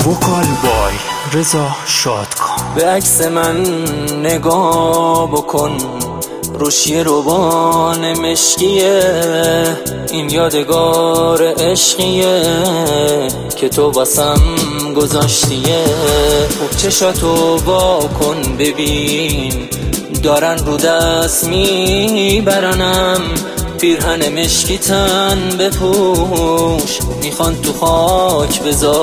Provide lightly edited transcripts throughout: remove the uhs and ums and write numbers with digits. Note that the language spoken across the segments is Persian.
وکال بای رضا شادکام. به عکس من نگاه بکن، روشی روبان مشکیه، این یادگار عشقیه که تو واسم گذاشتیه. خوب چشاتو وا کن ببین، دارن رو دست میبرنم، پیرهن مشکی تن بپوش، میخوان تو خاک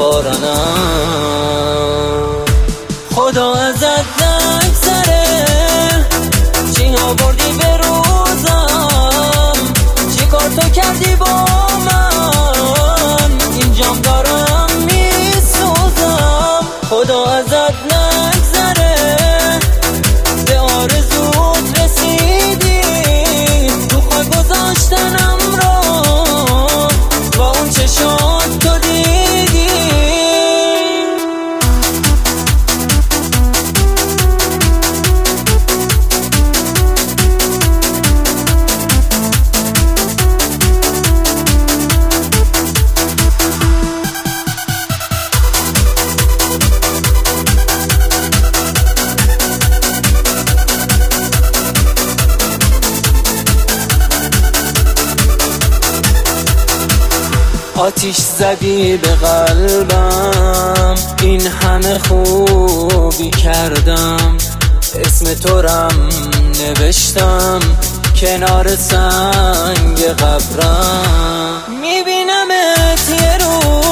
بذارنم. خدا ازت نگذره، چی آوردی به روزم، چی کار تو کردی با من، اینجام دارم میسوزم. خدا ازت نگذره، به آرزوت رسیدی، تو خاک گذاشتنم را با اون چشات تو دیدی. آتیش زدی به قلبم، این همه خوبی کردم، اسم تو رم نوشتم کنار سنگ قبرم. میبینمت یه روز